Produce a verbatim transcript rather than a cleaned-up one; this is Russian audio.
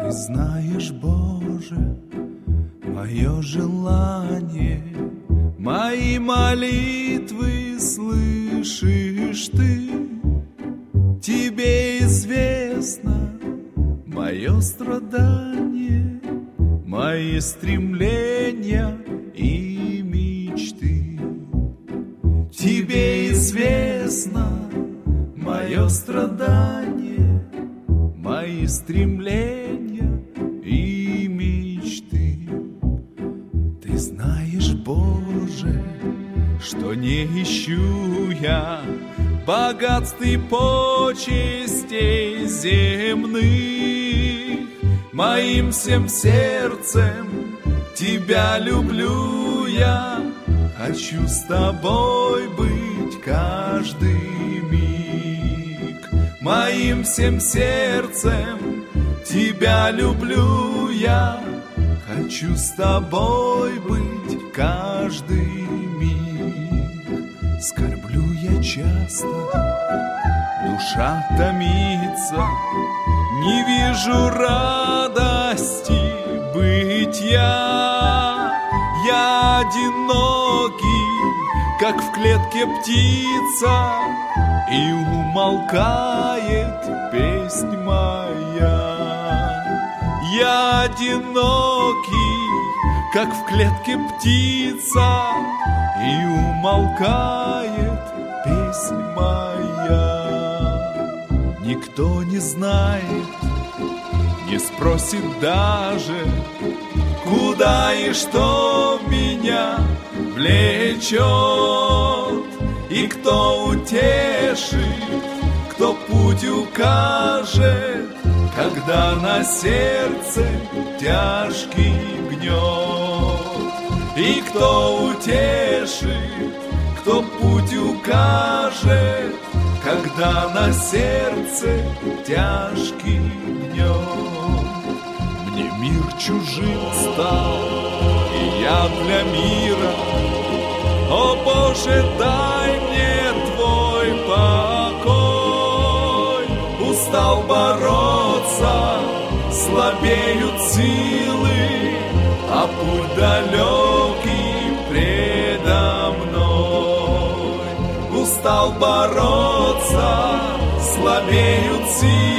Ты знаешь, Боже, мое желание, мои молитвы слышишь Ты. Тебе известно мое страдание, мои стремления и мечты. Тебе известно мое страдание, мои стремления и мечты. Ты знаешь, Боже, что не ищу я богатств и почестей земных. Моим всем сердцем Тебя люблю я, хочу с Тобой быть каждый миг. Моим всем сердцем Тебя люблю я, хочу с Тобой быть каждый миг. Скорблю я часто, душа томится, не вижу радости бытия. Я одинокий, как в клетке птица, и умолкает песнь моя. Я одинокий, как в клетке птица, и умолкает песнь моя. Никто не знает, не спросит даже, куда и что меня влечет. И кто утешит, кто путь укажет, когда на сердце тяжкий гнет. И кто утешит, кто путь укажет, когда на сердце тяжкий гнет. Мне мир чужим стал, и я для мира. О Боже, дай мне Твой покой. Устал бороться, слабеют силы, а путь далекий предо мной. Устал бороться, слабеют силы,